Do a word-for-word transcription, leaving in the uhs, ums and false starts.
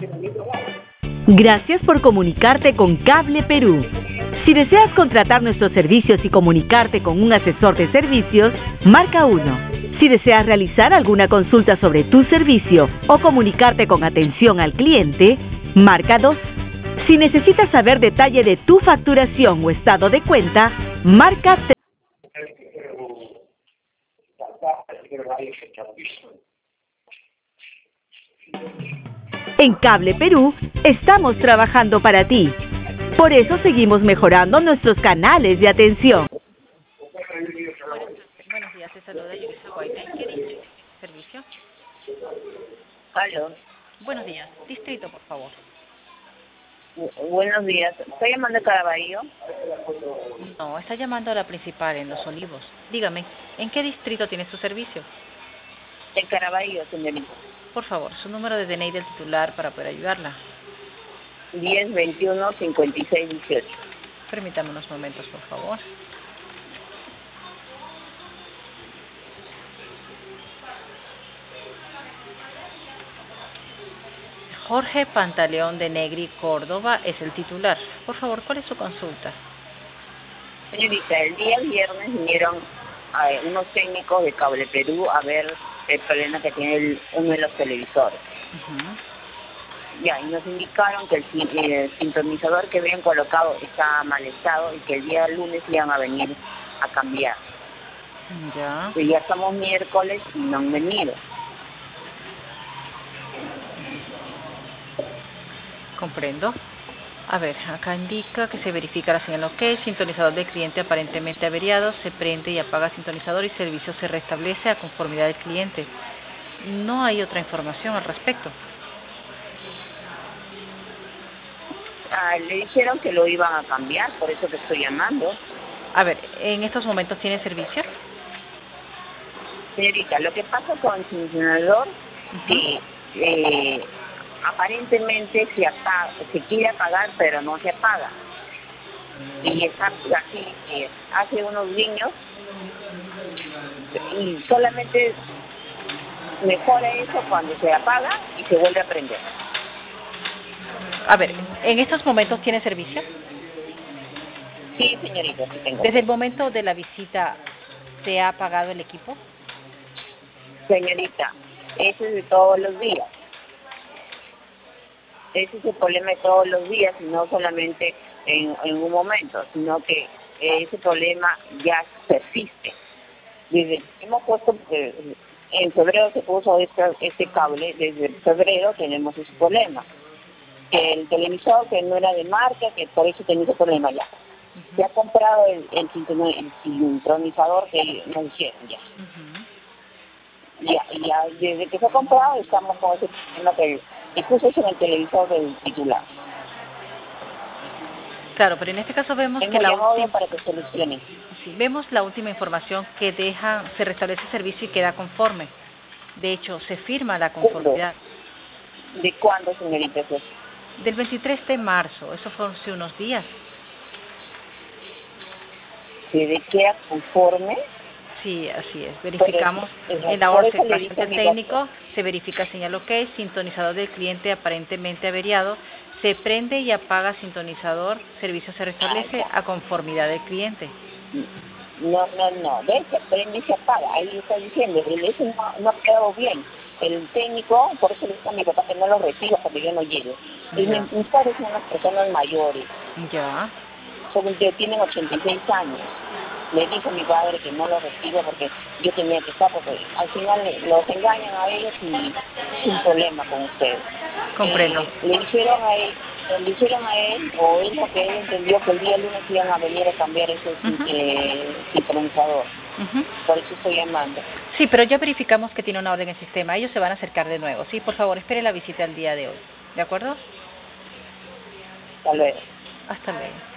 Gracias por comunicarte con Cable Perú. Si deseas contratar nuestros servicios y comunicarte con un asesor de servicios, marca uno. Si deseas realizar alguna consulta sobre tu servicio o comunicarte con atención al cliente, marca dos. Si necesitas saber detalle de tu facturación o estado de cuenta, marca tres. En Cable Perú estamos trabajando para ti. Por eso seguimos mejorando nuestros canales de atención. Buenos días, te saluda Yurisa Guaita. ¿En qué distrito servicio? Aló. Buenos días. Distrito, por favor. Bu- buenos días. Estoy llamando de Caraballo. No, está llamando a la principal en Los Olivos. Dígame, ¿en qué distrito tiene su servicio? De Caraballo, señorita. Por favor, su número de D N I del titular para poder ayudarla. diez veintiuno cincuenta y seis dieciocho. Permítame unos momentos, por favor. Jorge Pantaleón de Negri, Córdoba, es el titular. Por favor, ¿cuál es su consulta? Señorita, el día viernes vinieron eh, unos técnicos de Cable Perú a ver el problema que tiene el- uno de los televisores. Uh-huh. Ya, y nos indicaron que el, sin- el sintonizador que habían colocado está mal estado y que el día lunes iban a venir a cambiar. Ya. Y ya estamos miércoles y no han venido. Comprendo. A ver, acá indica que se verifica la señal OK, sintonizador del cliente aparentemente averiado, se prende y apaga sintonizador y servicio se restablece a conformidad del cliente. No hay otra información al respecto. Ah, le dijeron que lo iban a cambiar, por eso te estoy llamando. A ver, ¿en estos momentos tiene servicio? Señorita, lo que pasa con el sintonizador, que eh, aparentemente se apaga, se quiere apagar, pero no se apaga. Y está así, eh, hace unos guiños y solamente mejora eso cuando se apaga y se vuelve a prender. A ver, ¿en estos momentos tiene servicio? Sí, señorita, sí tengo. Desde el momento de la visita, ¿se ha apagado el equipo? Señorita, eso es de todos los días. Ese es el problema de todos los días, y no solamente en, en un momento, sino que ese problema ya persiste. Desde hemos puesto, eh, en febrero se puso este, este cable, desde febrero tenemos ese problema. Que el televisor que no era de marca, que por eso tenía ese problema ya. Se ha comprado el, el, sintono- el sintonizador que nos dijeron ya. Uh-huh. Ya, ya, desde que se ha comprado estamos con ese problema que incluso es en el televisor del titular. Claro, pero en este caso vemos Hemos que la llamado última, para que solucione. sí, vemos la última información que deja, se restablece el servicio y queda conforme. De hecho, se firma la conformidad. ¿De cuándo, señorita? Es eso? Del veintitrés de marzo, eso fue hace unos días. ¿Que de queda conforme? Sí, así es. Verificamos Pero, en la por hora eso le del dije a mi técnico, se verifica señal OK, sintonizador del cliente aparentemente averiado, se prende y apaga sintonizador, servicio se restablece a conformidad del cliente. No, no, no, ve, se prende y se apaga, ahí está diciendo, el eso no, no ha quedado bien. El técnico, por eso le dice a mi papá que no lo reciba porque yo no llego. Y Ya. mis, mis padres son unas personas mayores, Ya. son, que tienen ochenta y seis años. Le dije a mi padre que no lo reciba porque yo tenía que estar, porque al final los engañan a ellos y sin problema con ustedes. Comprendo. Eh, le dijeron a él, le dijeron a él, o él lo que él entendió, que el día lunes iban a venir a cambiar ese Ujú. eh, sincronizador. Ujú. Por eso estoy llamando. Sí, pero ya verificamos que tiene una orden en el sistema. Ellos se van a acercar de nuevo. Sí, por favor, espere la visita el día de hoy. ¿De acuerdo? Hasta luego. Hasta luego.